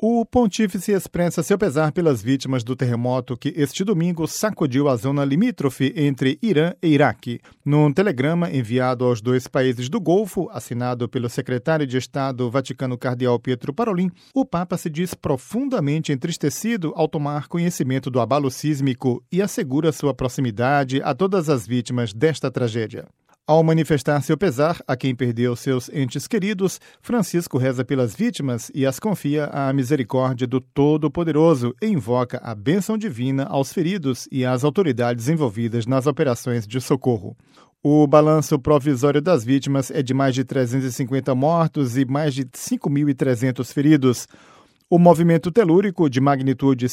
O pontífice expressa seu pesar pelas vítimas do terremoto que este domingo sacudiu a zona limítrofe entre Irã e Iraque. Num telegrama enviado aos dois países do Golfo, assinado pelo secretário de Estado Vaticano Cardeal Pietro Parolin, o Papa se diz profundamente entristecido ao tomar conhecimento do abalo sísmico e assegura sua proximidade a todas as vítimas desta tragédia. Ao manifestar seu pesar a quem perdeu seus entes queridos, Francisco reza pelas vítimas e as confia à misericórdia do Todo-Poderoso e invoca a bênção divina aos feridos e às autoridades envolvidas nas operações de socorro. O balanço provisório das vítimas é de mais de 350 mortos e mais de 5.300 feridos. O movimento telúrico, de magnitude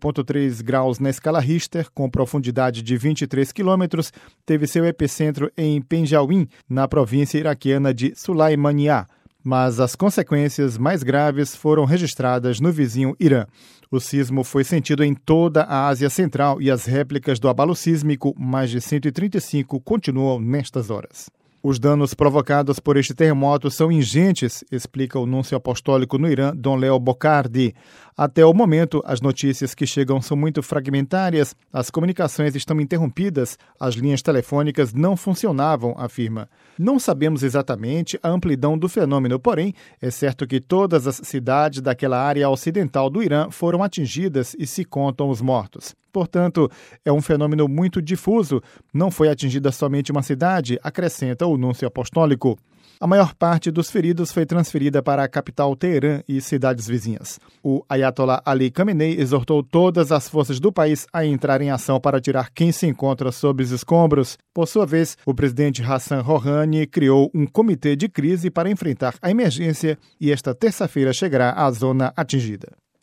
7,3 graus na escala Richter, com profundidade de 23 quilômetros, teve seu epicentro em Penjauim, na província iraquiana de Sulaimaniá, mas as consequências mais graves foram registradas no vizinho Irã. O sismo foi sentido em toda a Ásia Central e as réplicas do abalo sísmico, mais de 135, continuam nestas horas. Os danos provocados por este terremoto são ingentes, explica o núncio apostólico no Irã, Dom Léo Bocardi. Até o momento, as notícias que chegam são muito fragmentárias, as comunicações estão interrompidas, as linhas telefônicas não funcionavam, afirma. Não sabemos exatamente a amplidão do fenômeno, porém, é certo que todas as cidades daquela área ocidental do Irã foram atingidas e se contam os mortos. Portanto, é um fenômeno muito difuso, não foi atingida somente uma cidade, acrescenta o núncio apostólico. A maior parte dos feridos foi transferida para a capital Teherã e cidades vizinhas. O Ayatollah Ali Khamenei exortou todas as forças do país a entrar em ação para tirar quem se encontra sob os escombros. Por sua vez, o presidente Hassan Rouhani criou um comitê de crise para enfrentar a emergência e esta terça-feira chegará à zona atingida.